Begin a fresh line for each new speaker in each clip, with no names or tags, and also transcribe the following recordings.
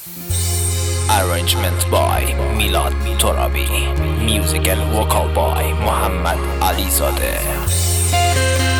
Arrangement by Milad Torabi. Music and vocal by Muhammad Alizadeh.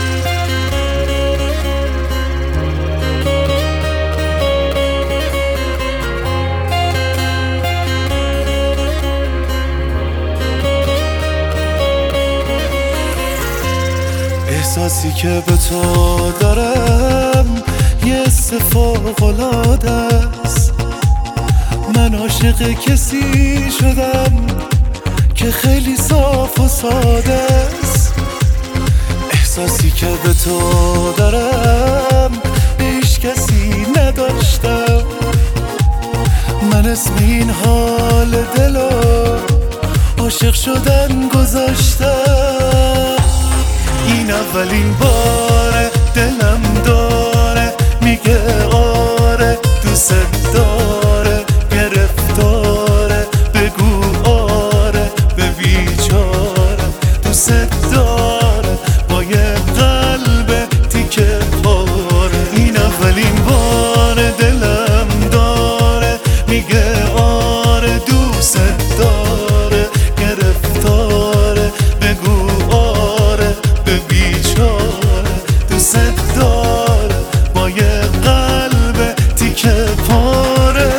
احساسی که به تو دارم یه حس فوق‌العاده است. من عاشق کسی شدم که خیلی صاف و ساده است. احساسی که به تو دارم هیچ کسی نداشتم. من اسم این حال دلو عاشق شدن گذاشتم. این اولین باره دلم داره میگه آره دوست داره، گرفتاره بگو آره به بیچاره. دوست داره با یه قلب تیکه پاره. این اولین باره دلم داره میگه آره دوست داره، گرفتاره بگو آره به بیچاره. دوست داره با یه قلب تیکه پاره.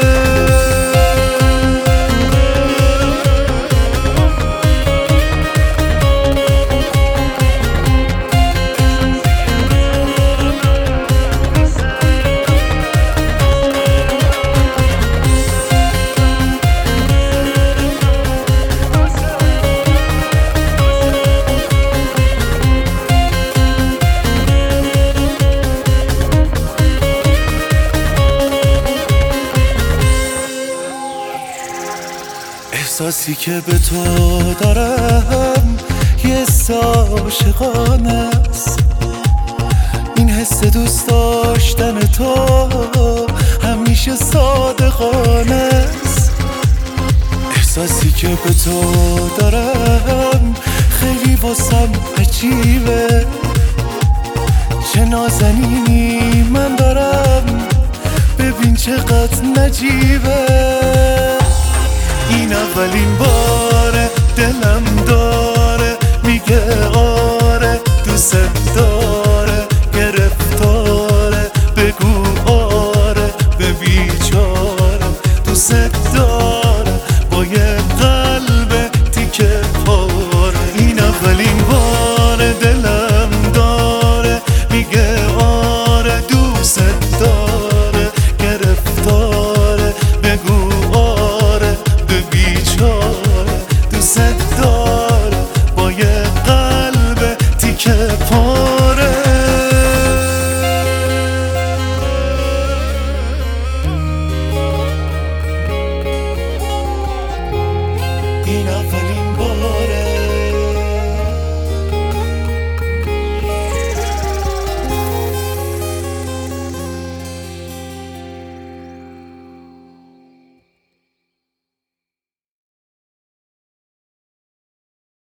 احساسی که به تو دارم یه حس عاشقانه است. این حس دوست داشتن تو همیشه صادقانه است. احساسی که به تو دارم خیلی واسم عجیبه. چه نازنینی من دارم ببین چقدر نجیبه. این اولین باره دلم داره میگه آره دوست داره، گرفتاره بگو آره به بیچاره. دوست داره با یه قلب تیکه پاره. این اولین باره دلم داره میگه آره دوست داره، گرفتاره بگو آره به بیچاره. دوست داره با یه قلب تیکه پاره. این